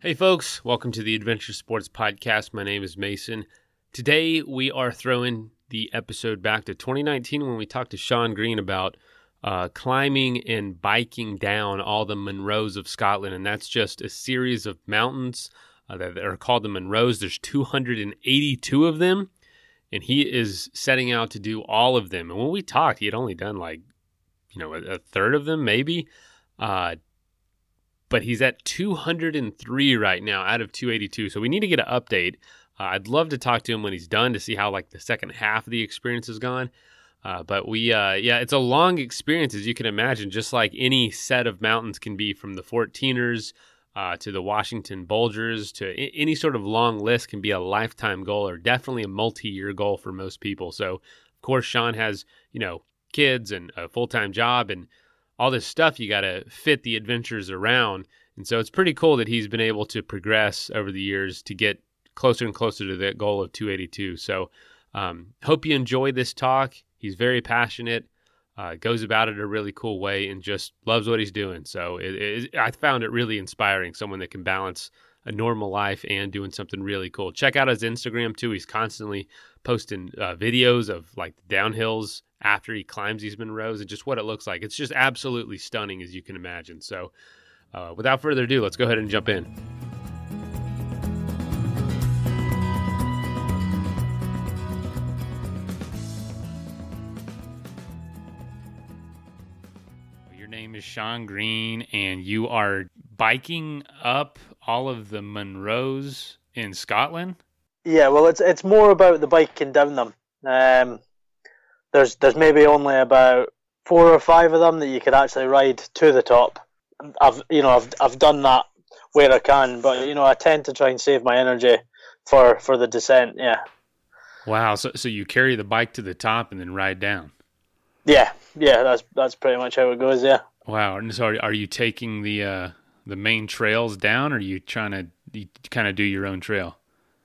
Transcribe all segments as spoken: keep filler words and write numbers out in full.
Hey folks, welcome to the Adventure Sports Podcast. My name is Mason. Today we are throwing the episode back to twenty nineteen when we talked to Sean Green about uh, climbing and biking down all the Munros of Scotland, and that's just a series of mountains uh, that are called the Munros. There's two hundred eighty-two of them, and he is setting out to do all of them. And when we talked, he had only done like, you know, a, a third of them maybe. Uh, But he's at two hundred three right now out of two eighty-two. So we need to get an update. Uh, I'd love to talk to him when he's done to see how like the second half of the experience has gone. Uh, but we, uh, yeah, it's a long experience as you can imagine, just like any set of mountains can be, from the fourteeners uh, to the Washington Bulgers to I- any sort of long list can be a lifetime goal or definitely a multi-year goal for most people. So of course, Sean has, you know, kids and a full-time job and all this stuff you got to fit the adventures around. And so it's pretty cool that he's been able to progress over the years to get closer and closer to that goal of two eighty-two. So um, hope you enjoy this talk. He's very passionate, uh, goes about it a really cool way, and just loves what he's doing. So it, it, I found it really inspiring, someone that can balance a normal life and doing something really cool. Check out his Instagram too. He's constantly posting uh, videos of like the downhills after he climbs these Munros and just what it looks like. It's just absolutely stunning, as you can imagine. So uh, without further ado, let's go ahead and jump in. Your name is Sean Green, and you are biking up all of the Munros in Scotland? Yeah, well, it's it's more about the biking down them. Um, there's there's maybe only about four or five of them that you could actually ride to the top. I've you know I've I've done that where I can, but you know I tend to try and save my energy for, for the descent. Yeah. Wow. So so you carry the bike to the top and then ride down? Yeah, yeah. That's that's pretty much how it goes. Yeah. Wow. And so are, are you taking the uh, the main trails down, or are you trying to you kind of do your own trail?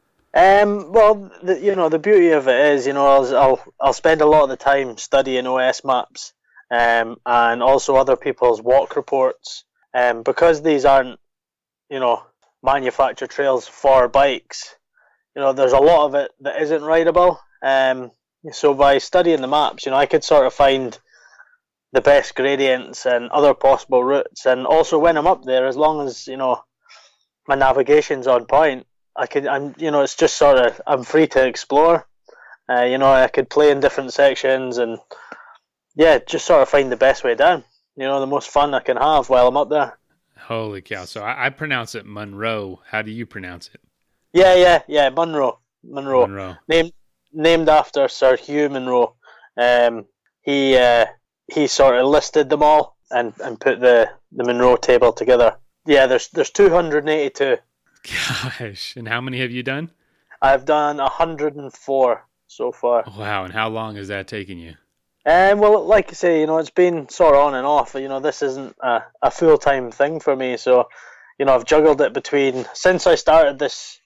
Um, well, the, you know, the beauty of it is, you know, I'll, I'll I'll spend a lot of the time studying O S maps, um, and also other people's walk reports, um, because these aren't, you know, manufactured trails for bikes. You know, there's a lot of it that isn't rideable. Um, so by studying the maps, you know, I could sort of find the best gradients and other possible routes, and also when I'm up there, as long as you know my navigation's on point, I could, I'm, you know, it's just sort of, I'm free to explore. Uh, you know, I could play in different sections and, yeah, just sort of find the best way down. You know, the most fun I can have while I'm up there. Holy cow. So I, I pronounce it Munro. How do you pronounce it? Yeah, yeah, yeah, Munro. Munro. Munro. Named, named after Sir Hugh Munro. Um, he, uh, he sort of listed them all and, and put the, the Munro table together. Yeah, there's, there's two hundred eighty-two. Gosh, and how many have you done? I've done one hundred four so far. Wow, and how long has that taken you? Um, well, like I say, you know, it's been sort of on and off. You know, this isn't a, a full-time thing for me, so, you know, I've juggled it between, since I started this,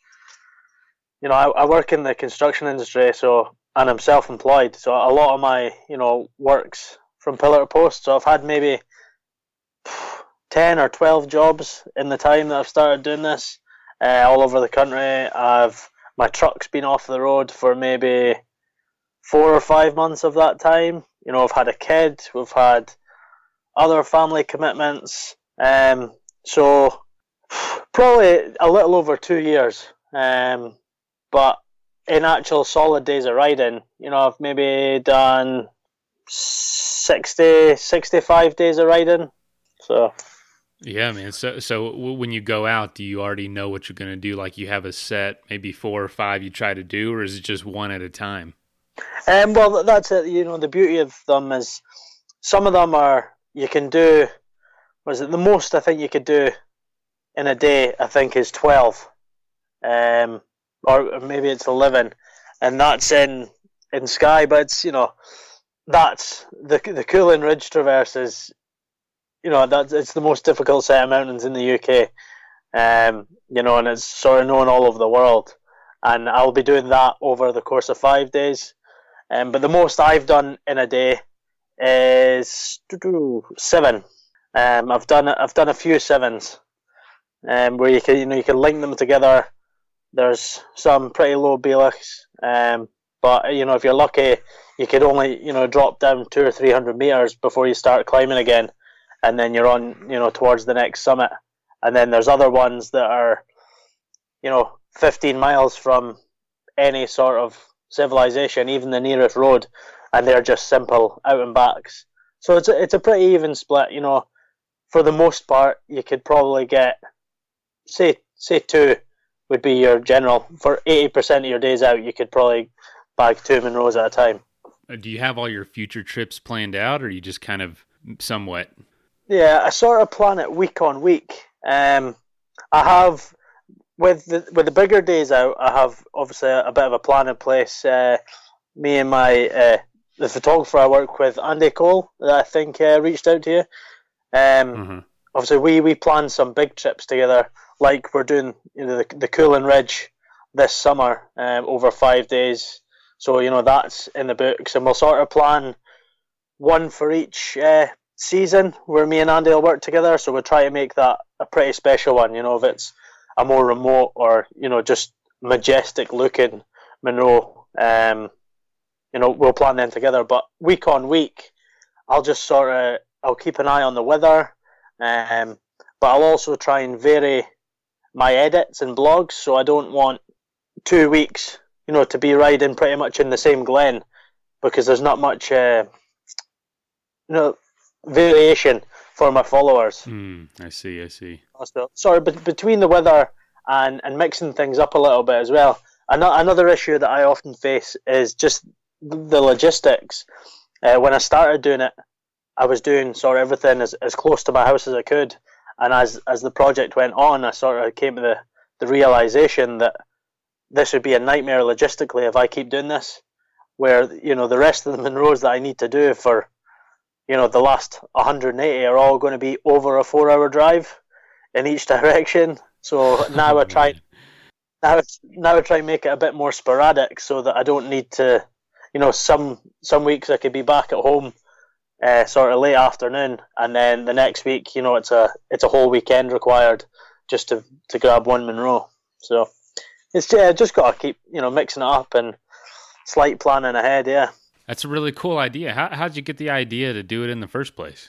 you know, I, I work in the construction industry, so, and I'm self-employed, so a lot of my, you know, work's from pillar to post, so I've had maybe ten or twelve jobs in the time that I've started doing this. Uh, all over the country. I've my truck's been off the road for maybe four or five months of that time. You know, I've had a kid. We've had other family commitments. Um, so probably a little over two years. Um, but in actual solid days of riding, you know, I've maybe done sixty, sixty-five days of riding. So. Yeah, man. So, so when you go out, do you already know what you're going to do? Like you have a set, maybe four or five you try to do, or is it just one at a time? Um, well, that's it. You know, the beauty of them is some of them are, you can do, was it the most I think you could do in a day, I think is twelve. Um, or maybe it's eleven. And that's in, in Skye, but it's, you know, that's, the the Coolin Ridge Traverse is, you know, that it's the most difficult set of mountains in the U K, um, you know, and it's sort of known all over the world. And I'll be doing that over the course of five days. Um, but the most I've done in a day is seven. Um, I've done I've done a few sevens. um, where you can you know you can link them together. There's some pretty low Belix, um, but you know if you're lucky, you could only you know drop down two or three hundred meters before you start climbing again, and then you're on you know towards the next summit. And then there's other ones that are, you know, fifteen miles from any sort of civilization, even the nearest road, and they're just simple out and backs. So it's a, it's a pretty even split. You know, for the most part, you could probably get say say two would be your general. For eighty percent of your days out, you could probably bag two Munros at a time. Do you have all your future trips planned out, or you just kind of somewhat? Yeah, I sort of plan it week on week. Um, I have with the with the bigger days out, I have obviously a, a bit of a plan in place. Uh, me and my uh, the photographer I work with, Andy Cole, that I think uh, reached out to you. Um, mm-hmm. Obviously, we we plan some big trips together, like we're doing you know the the Coolin Ridge this summer um, over five days. So you know that's in the books, and we'll sort of plan one for each uh, season where me and Andy will work together. So we'll try to make that a pretty special one. You know, if it's a more remote or you know just majestic looking Munro, um, you know we'll plan them together. But week on week, I'll just sort of I'll keep an eye on the weather. Um, but I'll also try and vary my edits and blogs, so I don't want two weeks, you know, to be riding pretty much in the same glen, because there's not much, uh, you know, variation for my followers. Mm, I see, I see. So, sorry, but between the weather and, and mixing things up a little bit as well, another issue that I often face is just the logistics. Uh, when I started doing it, I was doing sort of everything as, as close to my house as I could, and as as the project went on, I sort of came to the, the realization that this would be a nightmare logistically if I keep doing this, where you know the rest of the Munros that I need to do for you know the last one hundred eighty are all going to be over a four hour drive in each direction. So now I try now now I try and make it a bit more sporadic so that I don't need to you know some some weeks I could be back at home Uh, sort of late afternoon, and then the next week, you know, it's a it's a whole weekend required just to, to grab one Munro. So it's yeah, just got to keep you know mixing it up and slight planning ahead. Yeah, that's a really cool idea. How how'd you get the idea to do it in the first place?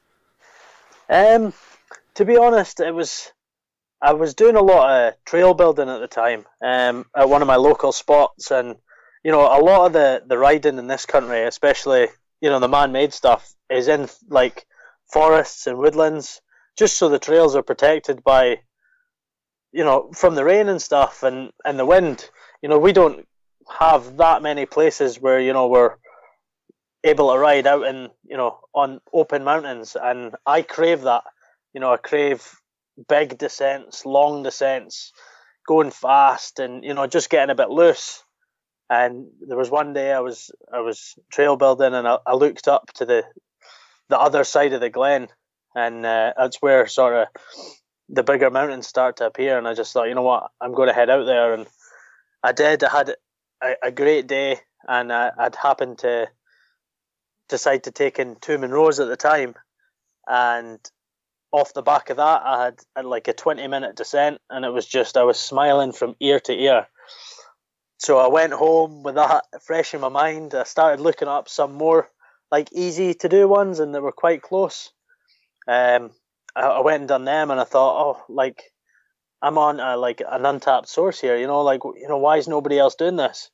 Um, to be honest, it was I was doing a lot of trail building at the time. Um, at one of my local spots, and you know, a lot of the the riding in this country, especially. You know, the man-made stuff is in like forests and woodlands, just so the trails are protected by, you know, from the rain and stuff and, and the wind. You know, we don't have that many places where, you know, we're able to ride out in, you know, on open mountains. And I crave that. You know, I crave big descents, long descents, going fast and, you know, just getting a bit loose. And there was one day I was I was trail building and I, I looked up to the the other side of the glen, and uh, that's where sort of the bigger mountains start to appear. And I just thought, you know what, I'm going to head out there, and I did. I had a, a great day, and I, I'd happened to decide to take in two Munros at the time, and off the back of that, I had, had like a twenty minute descent, and it was just I was smiling from ear to ear. So I went home with that fresh in my mind. I started looking up some more like easy to do ones, and they were quite close. Um, I, I went and done them, and I thought, oh, like I'm on a, like an untapped source here. You know, like you know, why is nobody else doing this?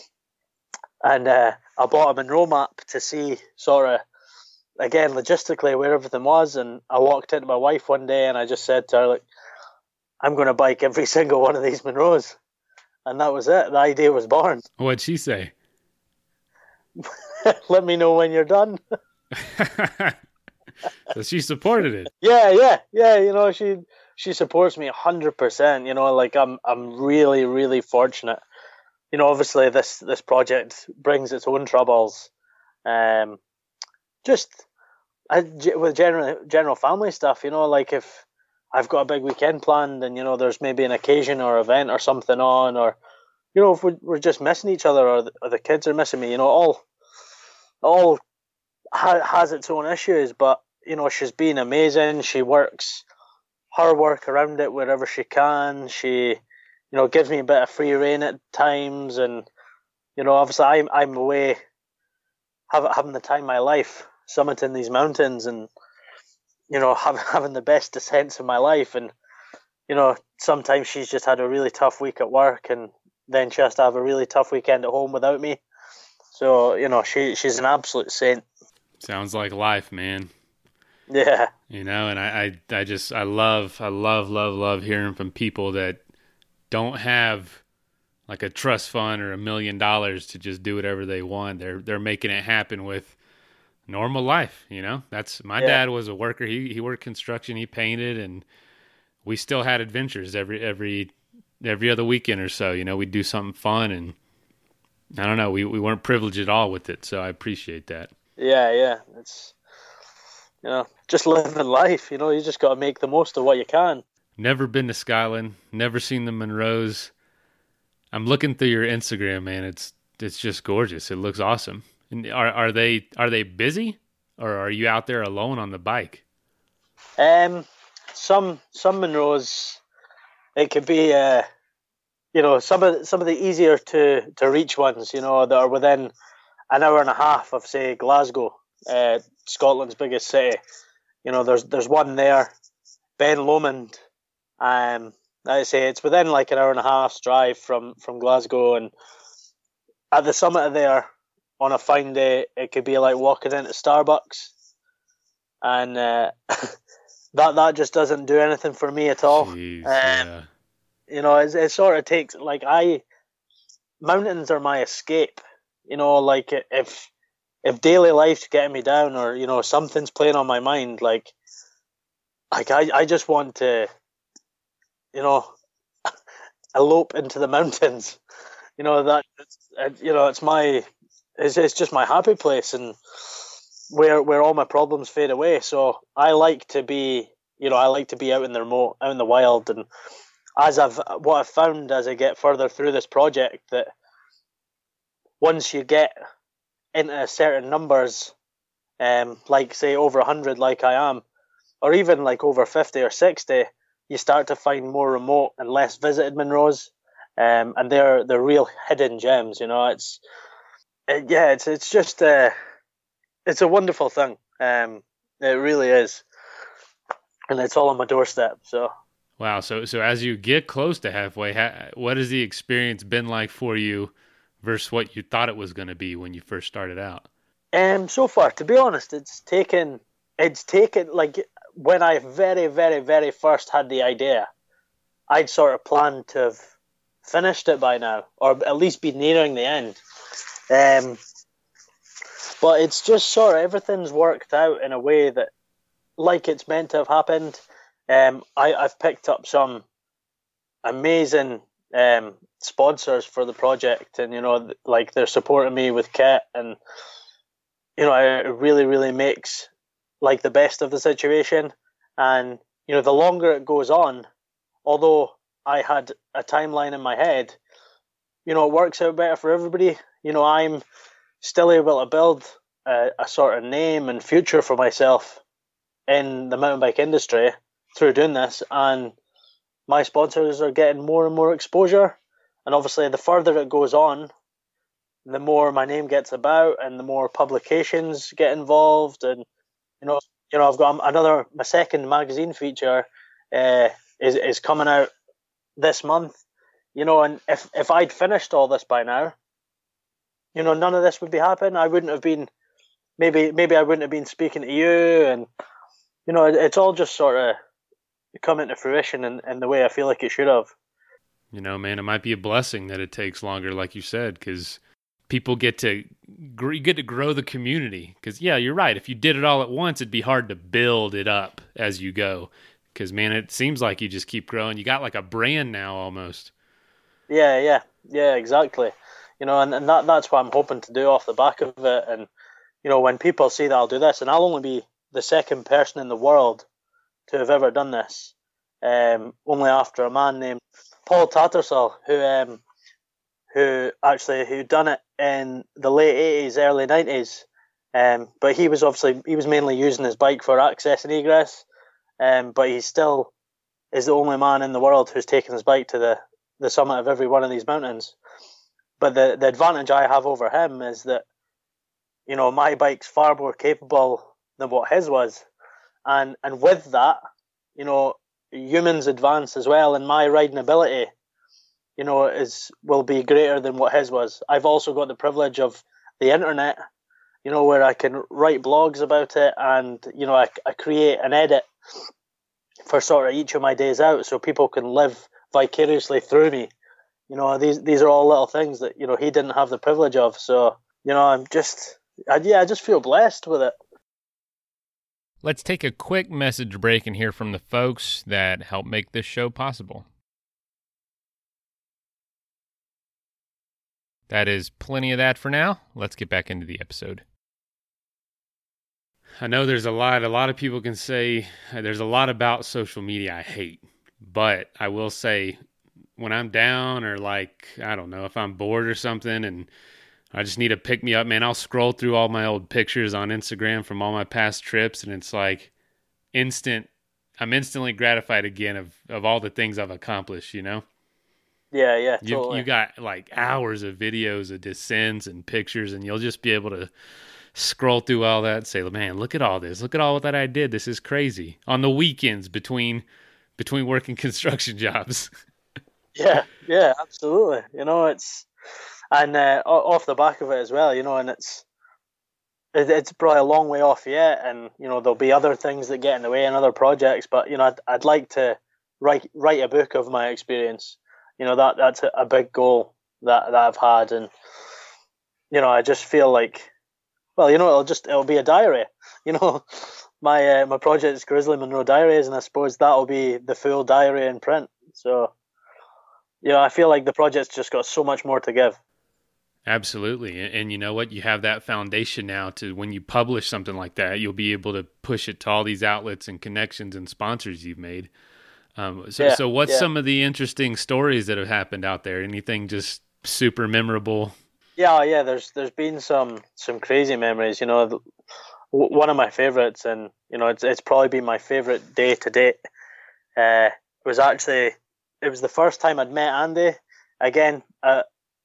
And uh, I bought a Munro map to see sort of again logistically where everything was. And I walked into my wife one day, and I just said to her, like, I'm going to bike every single one of these Munros. And that was it. The idea was born. What'd she say? Let me know when you're done. So she supported it. Yeah, yeah, yeah. You know, she she supports me a hundred percent. You know, like I'm I'm really really fortunate. You know, obviously this this project brings its own troubles. Um, just I, with general general family stuff. You know, like if I've got a big weekend planned, and you know, there's maybe an occasion or event or something on, or you know, if we're, we're just missing each other, or the, or the kids are missing me, you know, all all ha- has its own issues. But you know, she's been amazing. She works her work around it wherever she can. She, you know, gives me a bit of free rein at times, and you know, obviously I'm I'm away, have, having the time of my life, summiting these mountains, and you know, have, having the best descents of my life. And you know, sometimes she's just had a really tough week at work, and then she has to have a really tough weekend at home without me. So you know, she she's an absolute saint. Sounds like life, man. Yeah. You know, and I, I, I just, I love, I love, love, love hearing from people that don't have like a trust fund or a million dollars to just do whatever they want. They're, they're making it happen with normal life. You know, that's, my Yeah. dad was a worker. He, he worked construction, he painted, and we still had adventures every, every, every other weekend or so. You know, we'd do something fun, and I don't know, we, we weren't privileged at all with it. So I appreciate that. Yeah. Yeah. It's, you know, just living life. You know, you just got to make the most of what you can. Never been to Scotland. Never seen the Munros. I'm looking through your Instagram, man. It's it's just gorgeous. It looks awesome. And are are they are they busy, or are you out there alone on the bike? Um, some some Munros, it could be, uh, you know, some of some of the easier to to reach ones. You know, that are within an hour and a half of, say, Glasgow. Uh, Scotland's biggest city. You know, there's there's one there, Ben Lomond. Um, like I say, it's within like an hour and a half's drive from, from Glasgow, and at the summit of there, on a fine day, it could be like walking into Starbucks, and uh, that that just doesn't do anything for me at all. Jeez, um, yeah. You know, it, it sort of takes, like, I mountains are my escape. You know, like if. If daily life's getting me down, or you know something's playing on my mind, like, like I, I just want to, you know, elope into the mountains. You know that, it's, you know, it's my, it's, it's just my happy place, and where where all my problems fade away. So I like to be, you know, I like to be out in the remote, out in the wild, and as I've what I've found as I get further through this project, that once you get into certain numbers, um, like say over a hundred, like I am, or even like over fifty or sixty, you start to find more remote and less visited Munros, um, and they're they're real hidden gems. You know, it's it, yeah, it's it's just uh, it's a wonderful thing. Um, it really is, and it's all on my doorstep. So Wow. So so as you get close to halfway, ha- what has the experience been like for you versus what you thought it was going to be when you first started out? Um, so far, to be honest, it's taken, it's taken, like, when I very, very, very first had the idea, I'd sort of planned to have finished it by now, or at least be nearing the end. Um, but it's just sort of, everything's worked out in a way that, like it's meant to have happened. Um, I, I've picked up some amazing um, sponsors for the project, and you know, like, they're supporting me with kit, and you know, it really, really makes like the best of the situation. And you know, the longer it goes on, although I had a timeline in my head, you know, it works out better for everybody. You know, I'm still able to build a, a sort of name and future for myself in the mountain bike industry through doing this, and my sponsors are getting more and more exposure. And obviously, the further it goes on, the more my name gets about, and the more publications get involved. And you know, you know, I've got another, my second magazine feature uh, is is coming out this month. You know, and if if I'd finished all this by now, you know, none of this would be happening. I wouldn't have been, maybe maybe I wouldn't have been speaking to you, and you know, it, it's all just sort of come into fruition in, in the way I feel like it should have. You know, man, it might be a blessing that it takes longer, like you said, because people get to you get to grow the community. Because yeah, you're right. If you did it all at once, it'd be hard to build it up as you go. Because man, it seems like you just keep growing. You got like a brand now almost. Yeah, yeah, yeah, exactly. You know, and, and that that's what I'm hoping to do off the back of it. And you know, when people see that I'll do this, and I'll only be the second person in the world to have ever done this, um, only after a man named Paul Tattersall, who um, who actually who done it in the late eighties, early nineties. Um, but he was obviously he was mainly using his bike for access and egress. Um, but he's still is the only man in the world who's taken his bike to the, the summit of every one of these mountains. But the, the advantage I have over him is that, you know, my bike's far more capable than what his was. And and with that, you know, humans advance as well, and my riding ability, you know, is will be greater than what his was. I've also got the privilege of the internet, you know, where I can write blogs about it, and, you know, I, I create and edit for sort of each of my days out, so people can live vicariously through me. You know, these these are all little things that, you know, he didn't have the privilege of. So, you know, I'm just, I, yeah, I just feel blessed with it. Let's take a quick message break and hear from the folks that help make this show possible. That is plenty of that for now. Let's get back into the episode. I know there's a lot, a lot of people can say, there's a lot about social media I hate, but I will say, when I'm down or like, I don't know, if I'm bored or something and I just need to pick me up, man, I'll scroll through all my old pictures on Instagram from all my past trips, and it's like instant, I'm instantly gratified again of, of all the things I've accomplished, you know? Yeah, yeah, You totally. you got like hours of videos of descents and pictures, and you'll just be able to scroll through all that and say, man, look at all this. Look at all that I did. This is crazy. On the weekends between between working construction jobs. Yeah, yeah, absolutely. You know, it's, and uh, off the back of it as well, you know, and it's, it, it's probably a long way off yet, and, you know, there'll be other things that get in the way and other projects, but, you know, I'd, I'd like to write write a book of my experience. You know, that that's a big goal that, that I've had, and, you know, I just feel like, well, you know, it'll just, it'll be a diary, you know. My uh, my project is Grizzly Munro Diaries, and I suppose that'll be the full diary in print. So, you know, I feel like the project's just got so much more to give. Absolutely. And, and you know what? You have that foundation now to, when you publish something like that, you'll be able to push it to all these outlets and connections and sponsors you've made. Um, so, yeah, so what's yeah. some of the interesting stories that have happened out there? Anything just super memorable? Yeah, yeah. There's there's been some some crazy memories. You know, the, one of my favorites, and, you know, it's it's probably been my favorite day to date. Uh, was actually it was the first time I'd met Andy. Again, uh,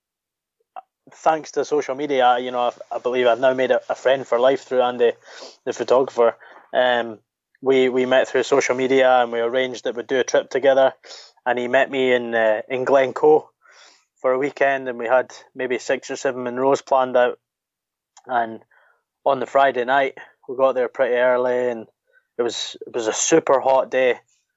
thanks to social media, you know, I've, I believe I've now made a, a friend for life through Andy, the photographer. Um, we we met through social media, and we arranged that we'd do a trip together. And he met me in uh, in Glencoe for a weekend, and we had maybe six or seven Munros planned out. And on the Friday night, we got there pretty early, and it was it was a super hot day.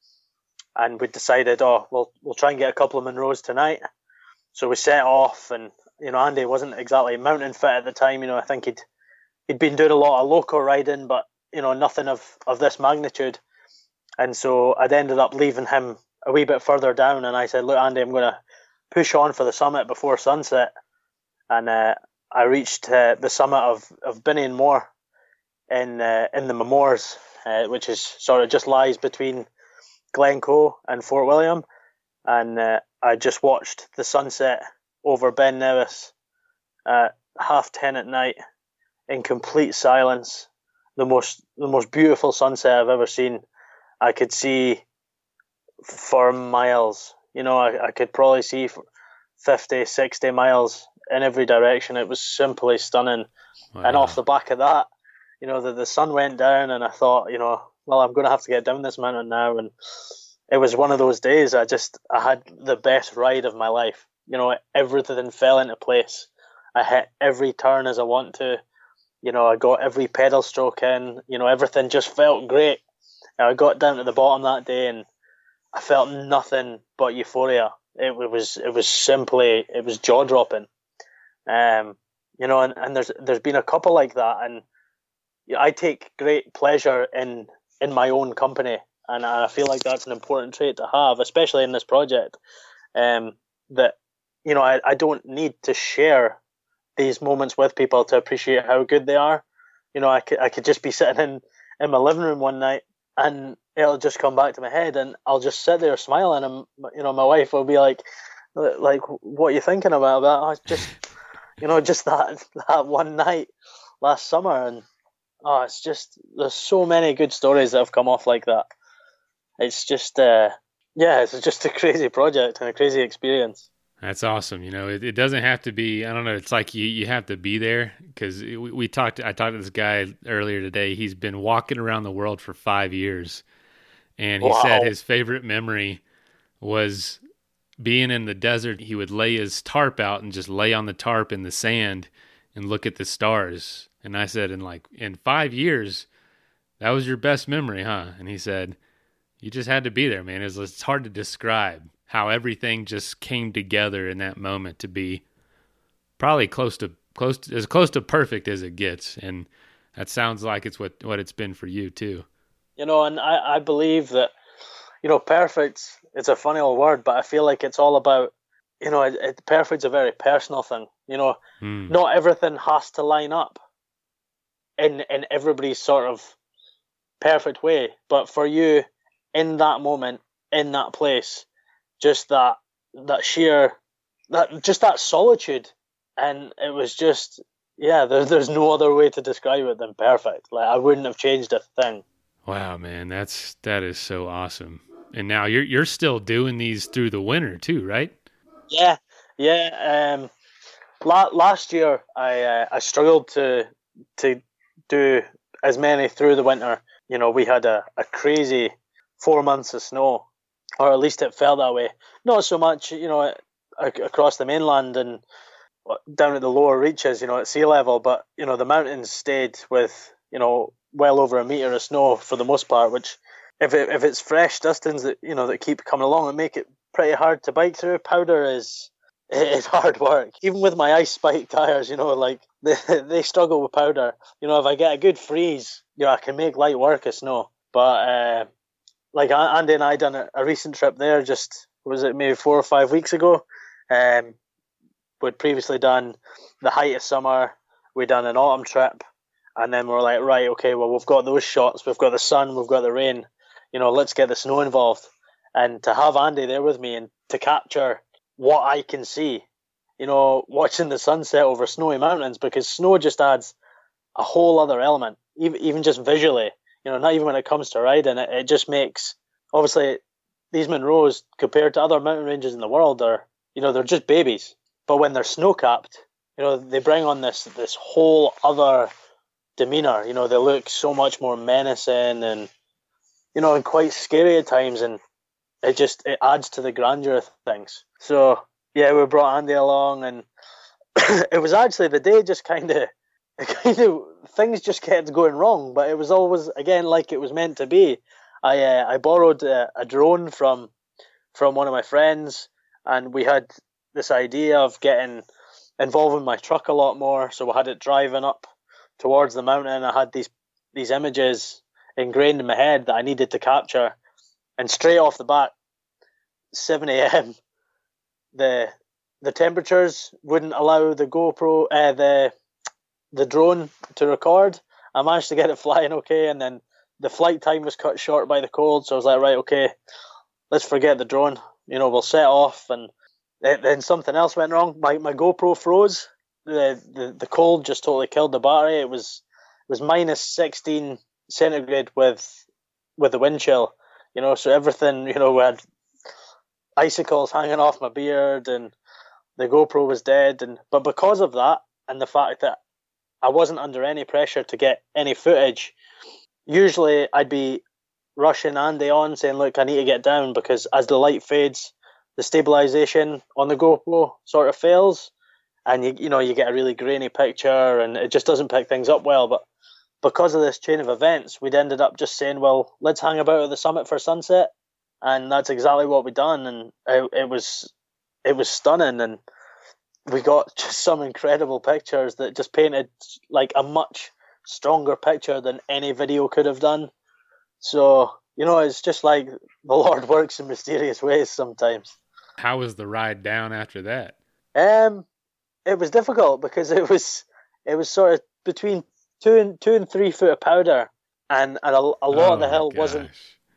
And we decided, oh, we'll we'll try and get a couple of Munros tonight. So we set off, and, you know, Andy wasn't exactly mountain fit at the time. You know, I think he'd he'd been doing a lot of local riding, but, you know, nothing of, of this magnitude. And so I'd ended up leaving him a wee bit further down, and I said, look, Andy, I'm going to push on for the summit before sunset. And uh, I reached uh, the summit of, of Binnian Moor in uh, in the Mamors, uh, which is sort of just lies between Glencoe and Fort William. And uh, I just watched the sunset over Ben Nevis at half ten at night in complete silence. The most the most beautiful sunset I've ever seen. I could see for miles. You know, I, I could probably see fifty, sixty miles in every direction. It was simply stunning. Wow. And off the back of that, you know, the, the sun went down, and I thought, you know, well, I'm going to have to get down this mountain now. And it was one of those days. I just, I had the best ride of my life. You know, everything fell into place. I hit every turn as I want to. You know, I got every pedal stroke in. You know, everything just felt great. And I got down to the bottom that day, and I felt nothing but euphoria. It, it was, it was simply, it was jaw dropping. Um, you know, and, and there's there's been a couple like that, and I take great pleasure in in my own company. And I feel like that's an important trait to have, especially in this project. Um, that, you know, I, I don't need to share these moments with people to appreciate how good they are. You know, I could, I could just be sitting in, in my living room one night, and it'll just come back to my head, and I'll just sit there smiling, and, you know, my wife will be like, like, what are you thinking about? That? Oh, just, you know, just that, that one night last summer. And, oh, it's just, there's so many good stories that have come off like that. It's just, uh, Yeah, it's just a crazy project and a crazy experience. That's awesome. You know, it, it doesn't have to be, I don't know, it's like you, you have to be there because we, we talked, I talked to this guy earlier today. He's been walking around the world for five years. And he said Wow. his favorite memory was being in the desert. He would lay his tarp out and just lay on the tarp in the sand and look at the stars. And I said, in like, in five years, that was your best memory, huh? And he said, you just had to be there, man. It's, it's hard to describe how everything just came together in that moment to be probably close to close to, as close to perfect as it gets. And that sounds like it's what, what it's been for you too. You know, and I, I believe that, you know, perfect, it's a funny old word, but I feel like it's all about, you know, it, it, perfect's a very personal thing. You know, Mm. not everything has to line up in in everybody's sort of perfect way. But for you, in that moment, in that place, just that that sheer that just that solitude, and it was just yeah. There's there's no other way to describe it than perfect. Like I wouldn't have changed a thing. Wow, man, that's that is so awesome. And now you're you're still doing these through the winter too, right? Yeah, yeah. Um, la- last year I uh, I struggled to to do as many through the winter. You know, we had a, a crazy four months of snow, or at least it felt that way. Not so much, you know, across the mainland and down at the lower reaches, you know, at sea level, but you know, the mountains stayed with, you know, well over a meter of snow for the most part. Which, if it, if it's fresh dustings that you know that keep coming along, and make it pretty hard to bike through. Powder is it's hard work. Even with my ice spike tires, you know, like they they struggle with powder. You know, if I get a good freeze, you know, I can make light work of snow. But uh, like Andy and I done a, a recent trip there. Just was it maybe four or five weeks ago? Um, we'd previously done the height of summer. We'd done an autumn trip, and then we're like, right, okay, well we've got those shots. We've got the sun. We've got the rain. You know, let's get the snow involved. And to have Andy there with me and to capture what I can see, you know, watching the sunset over snowy mountains, because snow just adds a whole other element, even even just visually. You know, not even when it comes to riding, it, it just makes obviously these Munros compared to other mountain ranges in the world are, you know, they're just babies. But when they're snow capped, you know, they bring on this this whole other demeanor. You know, they look so much more menacing and, you know, and quite scary at times, and it just it adds to the grandeur of things. So yeah, we brought Andy along, and it was actually the day just kind of, kind of things just kept going wrong, but it was always again like it was meant to be. I uh, I borrowed a, a drone from from one of my friends, and we had this idea of getting involving my truck a lot more. So we had it driving up towards the mountain. I had these these images ingrained in my head that I needed to capture, and straight off the bat, seven a.m. the the temperatures wouldn't allow the GoPro, uh, the the drone to record. I managed to get it flying okay, and then the flight time was cut short by the cold. So I was like, right, okay, let's forget the drone. You know, we'll set off, and then something else went wrong. My my GoPro froze. The the, the cold just totally killed the battery. It was it was minus sixteen centigrade with with the wind chill. You know, so everything, you know, we had icicles hanging off my beard, and the GoPro was dead. And but because of that, and the fact that I wasn't under any pressure to get any footage, usually I'd be rushing Andy on, saying, look, I need to get down, because as the light fades, the stabilization on the GoPro sort of fails, and you you know you get a really grainy picture, and it just doesn't pick things up well. But because of this chain of events, we'd ended up just saying, well, let's hang about at the summit for sunset, and that's exactly what we done. And it, it was it was stunning, and we got just some incredible pictures that just painted like a much stronger picture than any video could have done. So, you know, it's just like the Lord works in mysterious ways sometimes. How was the ride down after that? Um, it was difficult because it was it was sort of between two and two and three foot of powder, and, and a, a lot Oh of the my hill gosh. wasn't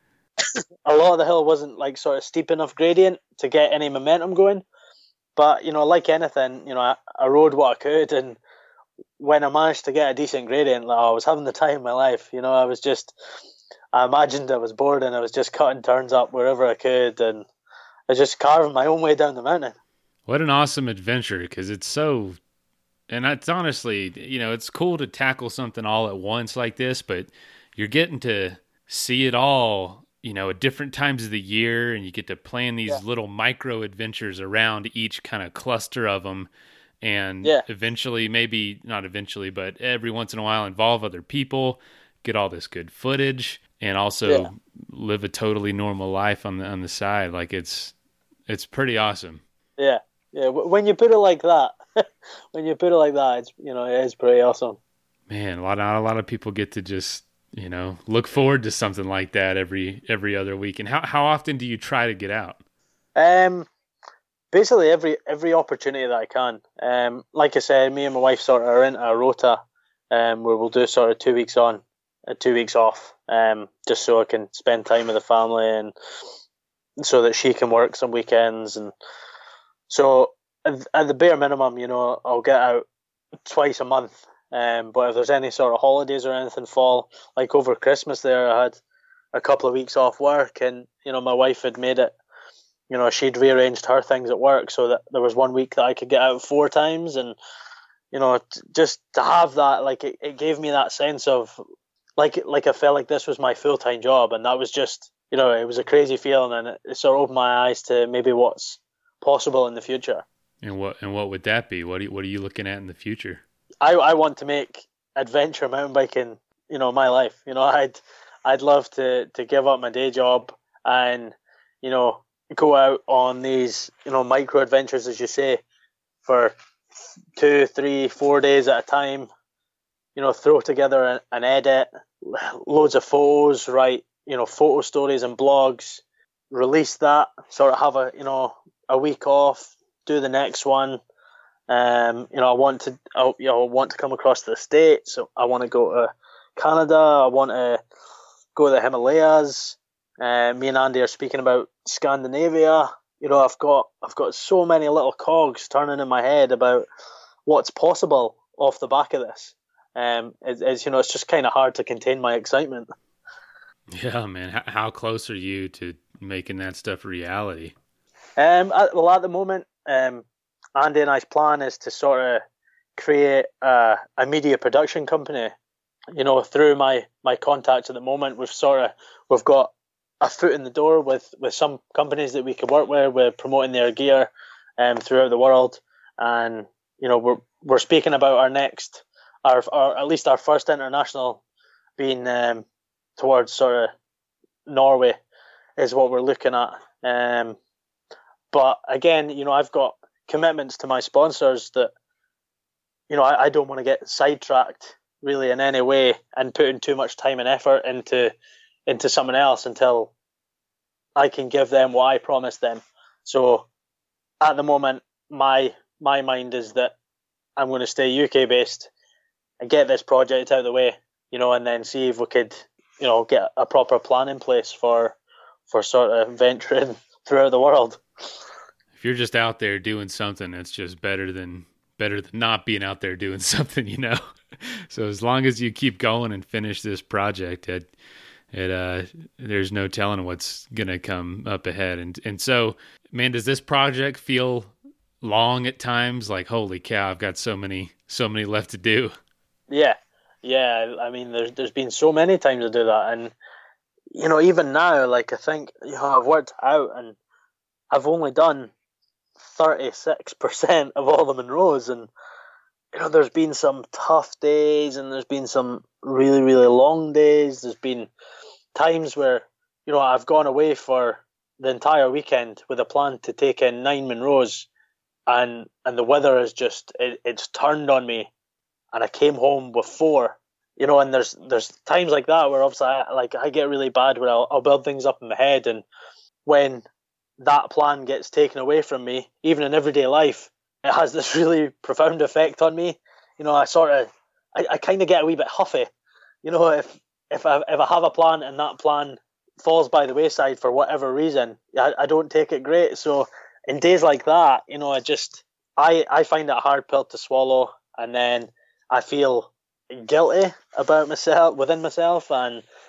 a lot of the hill wasn't like sort of steep enough gradient to get any momentum going. But you know, like anything, you know, I, I rode what I could, and when I managed to get a decent gradient, like, I was having the time of my life. You know, I was just I imagined I was bored and I was just cutting turns up wherever I could, and I was just carving my own way down the mountain. What an awesome adventure, because it's so, and it's honestly, you know, it's cool to tackle something all at once like this, but you're getting to see it all, you know, at different times of the year, and you get to plan these yeah. little micro adventures around each kind of cluster of them. And yeah. eventually, maybe not eventually, but every once in a while involve other people, get all this good footage, and also yeah. live a totally normal life on the on the side. Like it's it's pretty awesome. Yeah, yeah. When you put it like that, when you put it like that, it's you know it is pretty awesome. Man, a lot not a lot of people get to just you know look forward to something like that every every other week. And how how often do you try to get out? Um. Basically, every every opportunity that I can. Um, like I said, me and my wife sort of are into a rota, um, where we'll do sort of two weeks on, and two weeks off, um, just so I can spend time with the family and so that she can work some weekends. And so, at, at the bare minimum, you know, I'll get out twice a month. Um, but if there's any sort of holidays or anything fall, like over Christmas, there I had a couple of weeks off work, and you know, my wife had made it. You know, she'd rearranged her things at work so that there was one week that I could get out four times. And, you know, t- just to have that, like, it, it gave me that sense of, like, like I felt like this was my full-time job. And that was just, you know, it was a crazy feeling. And it, it sort of opened my eyes to maybe what's possible in the future. And what and what would that be? What are you, what are you looking at in the future? I, I want to make adventure mountain biking, you know, my life. You know, I'd, I'd love to, to give up my day job and, you know, go out on these, you know, micro adventures, as you say, for two, three, four days at a time. You know, throw together an, an edit, loads of photos, write, you know, photo stories and blogs, release that, sort of have a, you know, a week off, do the next one. Um, you know, I want to, I, you know, I want to come across the States. So I want to go to Canada. I want to go to the Himalayas. Uh, me and Andy are speaking about Scandinavia. You know, I've got I've got so many little cogs turning in my head about what's possible off the back of this. Um, it's, it's you know, it's just kind of hard to contain my excitement. Yeah, man. How, how close are you to making that stuff a reality? Um, at, well, at the moment, um, Andy and I's plan is to sort of create a, a media production company. You know, through my my contacts at the moment, we've sort of we've got a foot in the door with, with some companies that we could work with. We're promoting their gear um, throughout the world, and you know we're we're speaking about our next, our, our at least our first international being um, towards sort of Norway is what we're looking at. Um, but again, you know, I've got commitments to my sponsors that you know I, I don't want to get sidetracked really in any way and putting too much time and effort into. into someone else until I can give them what I promised them. So at the moment, my my mind is that I'm going to stay U K based and get this project out of the way, you know, and then see if we could, you know, get a proper plan in place for for sort of venturing throughout the world. If you're just out there doing something, it's just better than better than not being out there doing something, you know. So as long as you keep going and finish this project, it It uh, there's no telling what's gonna come up ahead, and and so, man, does this project feel long at times? Like, holy cow, I've got so many, so many left to do. Yeah, yeah. I mean, there's there's been so many times to do that, and you know, even now, like I think you know, I've worked out, and I've only done thirty-six percent of all the Munros, and you know, there's been some tough days, and there's been some really, really long days. There's been times where, you know, I've gone away for the entire weekend with a plan to take in nine Munros, and and the weather is just, it, it's turned on me, and I came home with four, you know, and there's there's times like that where obviously I, like I get really bad where I'll, I'll build things up in my head, and when that plan gets taken away from me, even in everyday life, it has this really profound effect on me. You know, I sort of, I, I kind of get a wee bit huffy. You know, if if I if I have a plan and that plan falls by the wayside for whatever reason, I, I don't take it great. So in days like that, you know, I just I I find it a hard pill to swallow, and then I feel guilty about myself within myself, and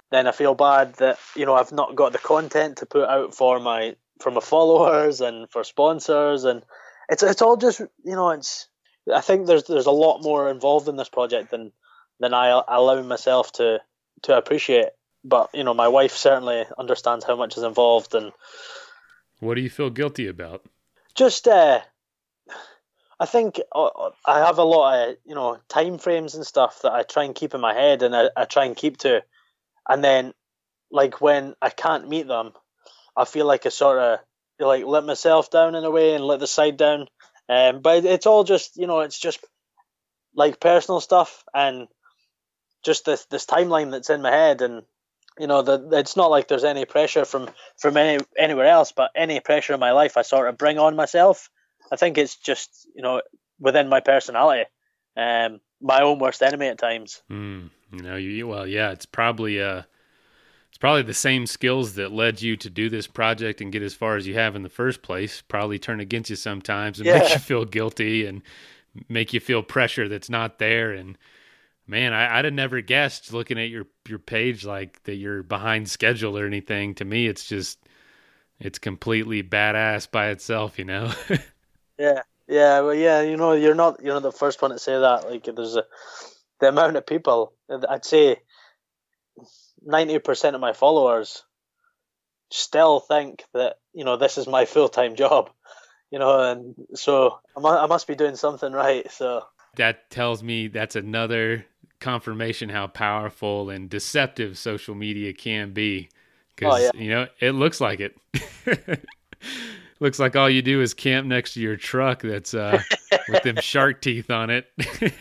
then I feel bad that, you know, I've not got the content to put out for my for my followers and for sponsors, and it's it's all just, you know, it's I think there's there's a lot more involved in this project than than I allow myself to to appreciate. But, you know, my wife certainly understands how much is involved. And what do you feel guilty about? Just uh I think uh, I have a lot of, you know, time frames and stuff that I try and keep in my head, and I, I try and keep to. And then, like, when I can't meet them, I feel like I sort of, like, let myself down in a way and let the side down. Um, but it's all just, you know, it's just, like, personal stuff and just this this timeline that's in my head. And, you know, the, it's not like there's any pressure from, from any anywhere else, but any pressure in my life I sort of bring on myself. I think it's just, you know, within my personality, um, my own worst enemy at times. Mm, you know, you well, yeah, it's probably uh, it's probably the same skills that led you to do this project and get as far as you have in the first place. Probably turn against you sometimes and Yeah. make you feel guilty and make you feel pressure that's not there. And man, I, I'd have never guessed looking at your your page like that you're behind schedule or anything. To me, it's just it's completely badass by itself, you know. Yeah, yeah, well, yeah. You know, you're not, you're not the first one to say that. Like, there's a the amount of people. I'd say ninety percent of my followers still think that, you know, this is my full time job. You know, and so I, mu- I must be doing something right. So That tells me that's another confirmation how powerful and deceptive social media can be. Because, Oh, yeah. you know, it looks like it. Looks like all you do is camp next to your truck that's uh, with them shark teeth on it.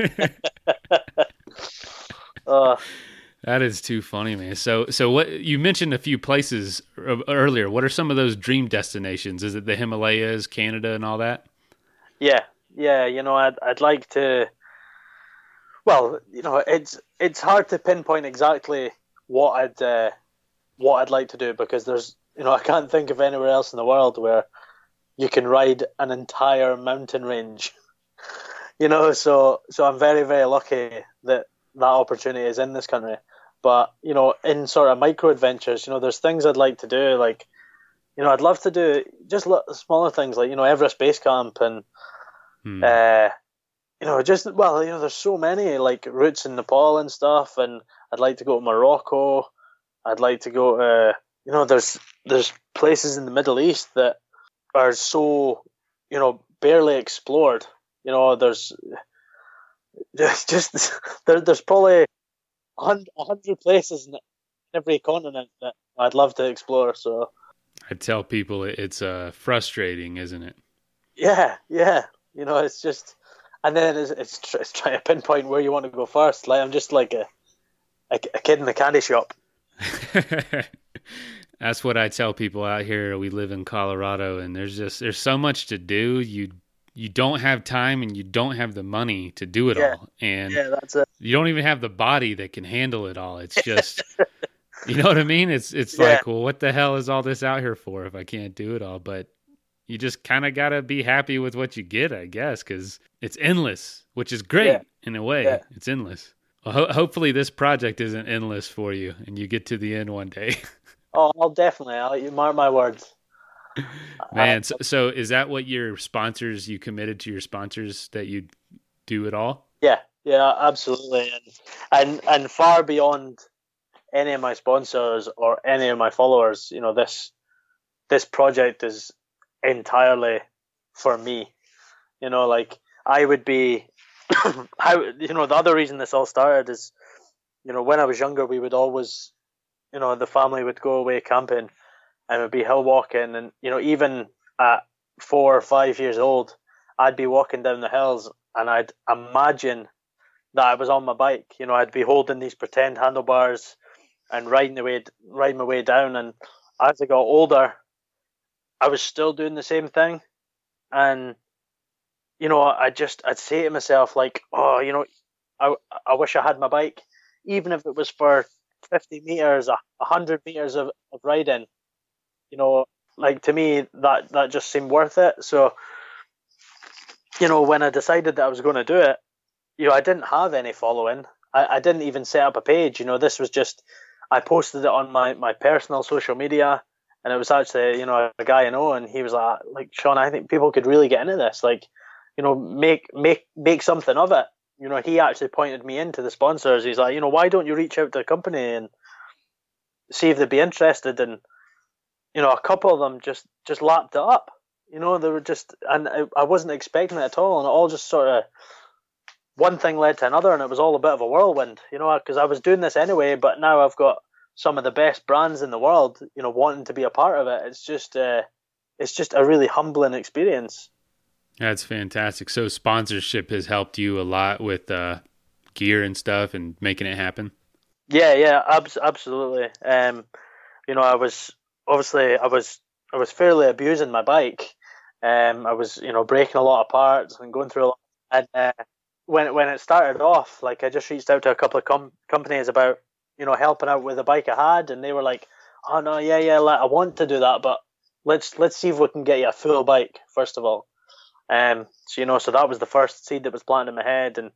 uh, That is too funny, man. So, so what you mentioned a few places earlier. What are some of those dream destinations? Is it the Himalayas, Canada, and all that? yeah, yeah. You know, I'd I'd like to. Well, you know, it's it's hard to pinpoint exactly what I'd uh, what I'd like to do, because there's, you know, I can't think of anywhere else in the world where you can ride an entire mountain range. You know, so so I'm very, very lucky that that opportunity is in this country. But, you know, in sort of micro adventures, you know, there's things I'd like to do. Like, you know, I'd love to do just smaller things like, you know, Everest Base Camp and, hmm. uh, you know, just, well, you know, there's so many, like, routes in Nepal and stuff. And I'd like to go to Morocco. I'd like to go to, you know, there's there's places in the Middle East that are so, you know, barely explored. You know, there's just, just there, there's probably a hundred places in every continent that I'd love to explore. So I tell people it's uh, frustrating, isn't it? Yeah, yeah. You know, it's just, and then it's, it's, it's trying to pinpoint where you want to go first. Like, I'm just like a a, a kid in the candy shop. That's what I tell people out here. We live in Colorado, and there's just there's so much to do. You you don't have time, and you don't have the money to do it yeah. all, and yeah, that's it. You don't even have the body that can handle it all. It's just, you know what I mean? It's it's yeah. like, well, what the hell is all this out here for if I can't do it all? But you just kind of gotta be happy with what you get, I guess, because it's endless, which is great yeah. in a way. Yeah. It's endless. Well, ho- hopefully this project isn't endless for you and you get to the end one day. Oh, I'll definitely. I'll you mark my words. Man, so, so is that what your sponsors, you committed to your sponsors that you do it all? Yeah, yeah, absolutely. And, and, and far beyond any of my sponsors or any of my followers, you know, this, this project is entirely for me. You know, like I would be, how, you know, the other reason this all started is, you know, when I was younger, we would always, you know, the family would go away camping and it would be hill walking. And, you know, even at four or five years old, I'd be walking down the hills and I'd imagine that I was on my bike. You know, I'd be holding these pretend handlebars and riding the way, riding my way down. And as I got older, I was still doing the same thing. And, you know, I just, I'd say to myself, like, oh, you know, I, I wish I had my bike, even if it was for fifty meters, a hundred meters of, of riding. You know, like to me, that, that just seemed worth it. So, you know, when I decided that I was going to do it, you know, I didn't have any following. I, I didn't even set up a page. You know, this was just, I posted it on my, my personal social media, and it was actually, you know, a guy I know, and he was like, like, Sean, I think people could really get into this. Like, you know, make make make something of it. You know, he actually pointed me into the sponsors. He's like, you know, why don't you reach out to a company and see if they'd be interested? And, you know, a couple of them just, just lapped it up. You know, they were just, and I, I wasn't expecting it at all. And it all just sort of, one thing led to another, and it was all a bit of a whirlwind, you know, because I was doing this anyway, but now I've got some of the best brands in the world, you know, wanting to be a part of it. It's just, uh, it's just a really humbling experience. That's fantastic. So sponsorship has helped you a lot with uh, gear and stuff and making it happen? Yeah, yeah, ab- absolutely. Um, you know, I was, obviously, I was, I was fairly abusing my bike. Um, I was, you know, breaking a lot of parts and going through a lot. And uh, when, when it started off, like, I just reached out to a couple of com- companies about, you know, helping out with the bike I had. And they were like, oh, no, yeah, yeah, I want to do that, but let's, let's see if we can get you a full bike, first of all. Um, so, you know, so that was the first seed that was planted in my head. And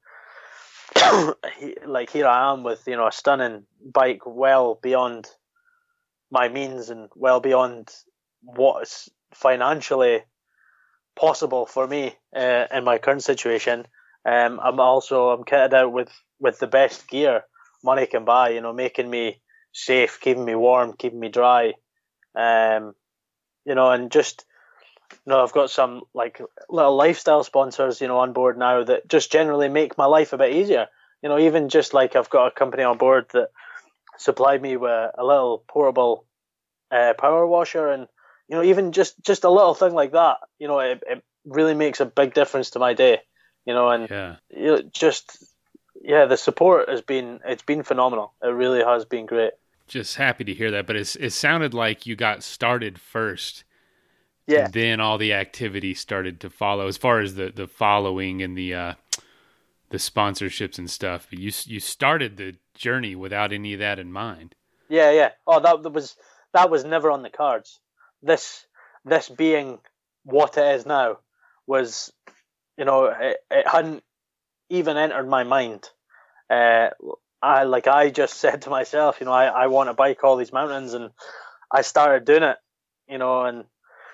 he, like, here I am with, you know, a stunning bike well beyond my means and well beyond what's financially possible for me uh, in my current situation. Um, I'm also, I'm kitted out with, with the best gear money can buy, you know, making me safe, keeping me warm, keeping me dry. Um, you know, and just, you know, I've got some like little lifestyle sponsors, you know, on board now that just generally make my life a bit easier. You know, even just like I've got a company on board that supplied me with a little portable uh, power washer, and you know, even just just a little thing like that, you know, it, it really makes a big difference to my day. You know, and yeah. you know, just yeah, the support has been it's been phenomenal. It really has been great. Just happy to hear that, but it's, it sounded like you got started first. Yeah. And then all the activity started to follow, as far as the, the following and the uh, the sponsorships and stuff. But you you started the journey without any of that in mind. Yeah, yeah. Oh, that, that was that was never on the cards. This this being what it is now was, you know, it, it hadn't even entered my mind. Uh, I like I just said to myself, you know, I, I want to bike all these mountains, and I started doing it, you know, and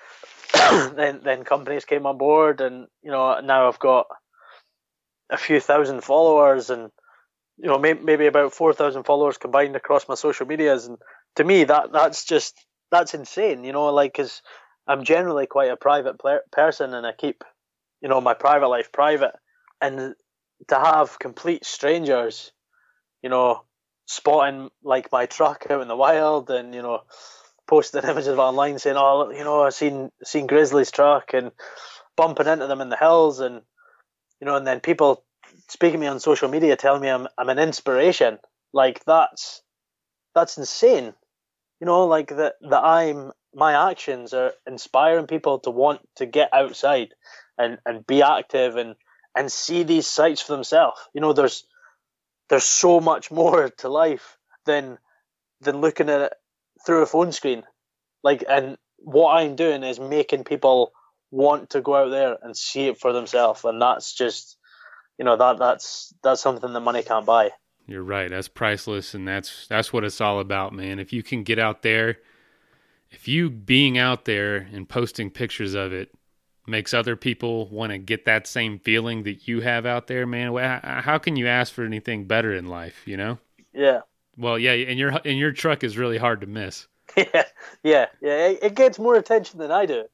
then then companies came on board, and you know, now I've got a few thousand followers, and you know, maybe, maybe about four thousand followers combined across my social medias. And to me, that that's just that's insane, you know, like, because I'm generally quite a private player, person, and I keep, you know, my private life private, and to have complete strangers, you know, spotting like my truck out in the wild, and you know, posting images of it online saying, oh, you know, I've seen seen Grizzly's truck, and bumping into them in the hills, and you know, and then people speaking to me on social media telling me I'm I'm an inspiration. Like, that's that's insane. You know, like that that I'm my actions are inspiring people to want to get outside and, and be active and, and see these sights for themselves. You know, there's there's so much more to life than than looking at it through a phone screen. Like, and what I'm doing is making people want to go out there and see it for themselves, and that's just, you know, that that's that's something that money can't buy. You're right. That's priceless, and that's that's what it's all about, man. If you can get out there, if you being out there and posting pictures of it makes other people want to get that same feeling that you have out there, man, how can you ask for anything better in life, you know? Yeah. Well, yeah, and your and your truck is really hard to miss. Yeah, yeah, yeah. It, it gets more attention than I do.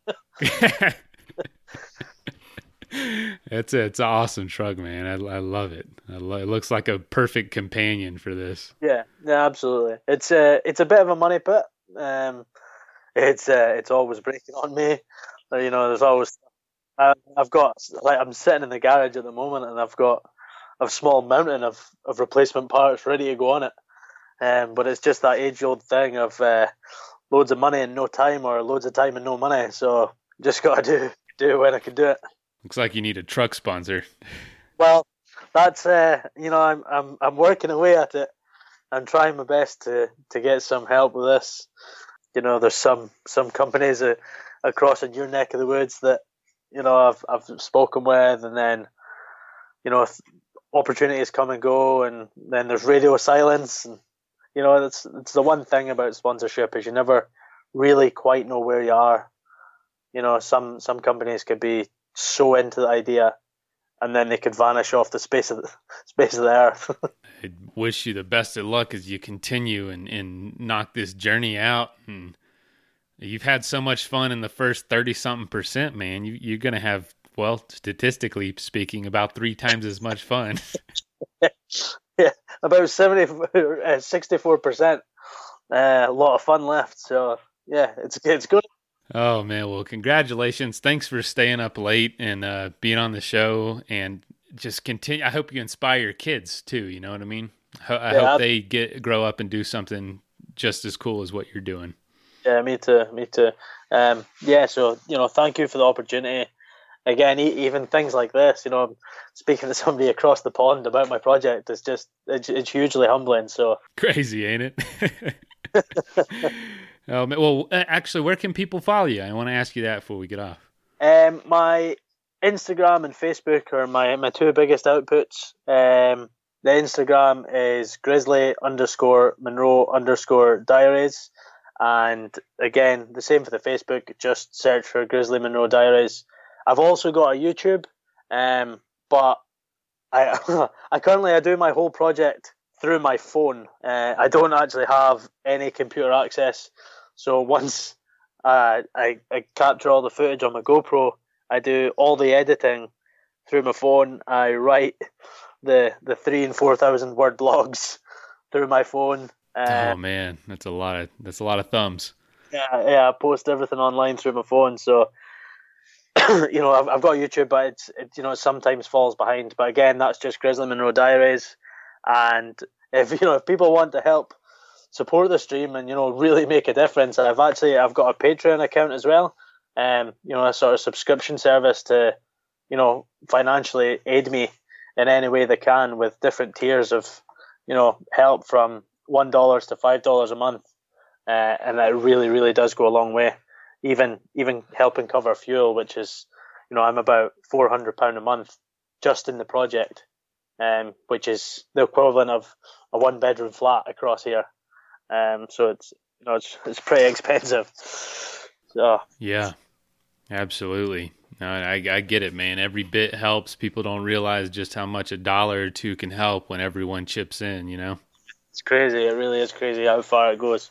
It's a, it's an awesome truck, man. I, I love it. I lo- it looks like a perfect companion for this. Yeah, yeah, absolutely. It's a it's a bit of a money pit. Um, it's uh, it's always breaking on me. You know, there's always uh, I've got like I'm sitting in the garage at the moment, and I've got a small mountain of, of replacement parts ready to go on it. Um, but it's just that age old thing of uh, loads of money and no time, or loads of time and no money. So just got to do do it when I can do it. Looks like you need a truck sponsor. Well, that's uh, you know, I'm I'm I'm working away at it. I'm trying my best to, to get some help with this. You know, there's some some companies uh, across in your neck of the woods that, you know, I've I've spoken with, and then, you know, opportunities come and go, and then there's radio silence, and you know, that's it's the one thing about sponsorship is you never really quite know where you are. You know, some some companies could be so into the idea, and then they could vanish off the space of the space of the earth. I wish you the best of luck as you continue and, and knock this journey out. And you've had so much fun in the first thirty something percent, man. You, you're going to have, well, statistically speaking, about three times as much fun. Yeah, about seventy, sixty-four percent. Uh, a lot of fun left. So yeah, it's it's good. Oh man, well, congratulations! Thanks for staying up late and uh, being on the show, and just continue. I hope you inspire your kids too. You know what I mean? I, I yeah, hope I'll... they get grow up and do something just as cool as what you're doing. Yeah, me too. Me too. Um, yeah, so you know, thank you for the opportunity. Again, even things like this, you know, speaking to somebody across the pond about my project is just, it's, it's hugely humbling. So crazy, ain't it? Oh, well, actually, where can people follow you? I want to ask you that before we get off. Um, my Instagram and Facebook are my, my two biggest outputs. Um, the Instagram is grizzly underscore Monroe underscore diaries. And again, the same for the Facebook, just search for Grizzly Monroe Diaries. I've also got a YouTube, um, but I I currently I do my whole project through my phone. Uh, I don't actually have any computer access. So once uh, I, I capture all the footage on my GoPro, I do all the editing through my phone. I write the the three and four thousand word blogs through my phone. Uh, oh man, that's a lot of that's a lot of thumbs. Yeah, yeah. I post everything online through my phone. So you know, I've, I've got YouTube, but it's it, you know, it sometimes falls behind. But again, that's just Grizzly Monroe Diaries. And if you know, if people want to help support the stream and you know really make a difference, I've actually I've got a Patreon account as well. Um, you know, a sort of subscription service to you know financially aid me in any way they can with different tiers of you know help from one dollar to five dollars a month, uh, and that really really does go a long way. Even even helping cover fuel, which is, you know, I'm about four hundred pound a month just in the project, um, which is the equivalent of a one bedroom flat across here. Um, so it's you know it's it's pretty expensive. So yeah, absolutely. No, I I get it, man. Every bit helps. People don't realize just how much a dollar or two can help when everyone chips in. You know, it's crazy. It really is crazy how far it goes.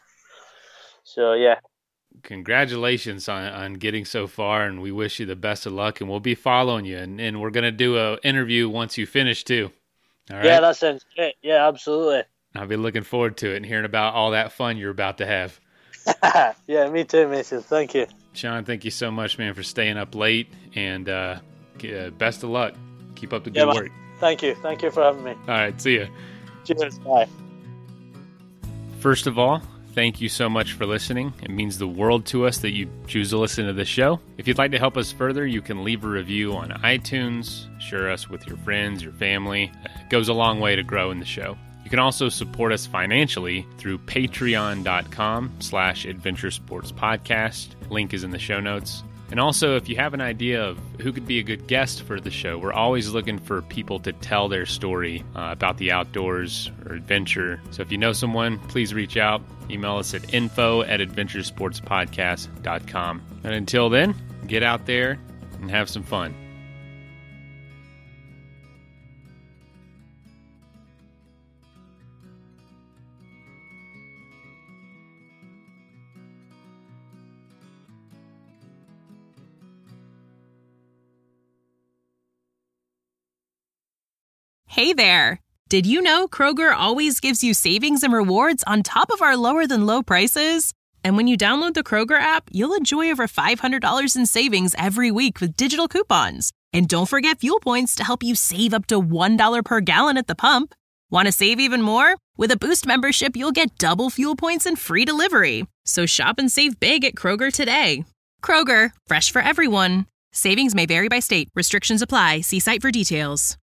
So yeah. Congratulations on, on getting so far, and we wish you the best of luck, and we'll be following you, and, and we're going to do an interview once you finish too. All right? Yeah, that sounds great. Yeah, absolutely. I'll be looking forward to it and hearing about all that fun you're about to have. Yeah, me too, Mason. Thank you. Sean, thank you so much, man, for staying up late, and uh, best of luck. Keep up the yeah, good man. work. Thank you. Thank you for having me. All right, see ya. Cheers. Bye. First of all, thank you so much for listening. It means the world to us that you choose to listen to the show. If you'd like to help us further, you can leave a review on iTunes, share us with your friends, your family. It goes a long way to growing the show. You can also support us financially through patreon.com slash adventure sports podcast. Link is in the show notes. And also, if you have an idea of who could be a good guest for the show, we're always looking for people to tell their story uh, about the outdoors or adventure. So if you know someone, please reach out. Email us at info at adventuresportspodcast dot com. And until then, get out there and have some fun. Hey there! Did you know Kroger always gives you savings and rewards on top of our lower-than-low prices? And when you download the Kroger app, you'll enjoy over five hundred dollars in savings every week with digital coupons. And don't forget fuel points to help you save up to one dollar per gallon at the pump. Want to save even more? With a Boost membership, you'll get double fuel points and free delivery. So shop and save big at Kroger today. Kroger, fresh for everyone. Savings may vary by state. Restrictions apply. See site for details.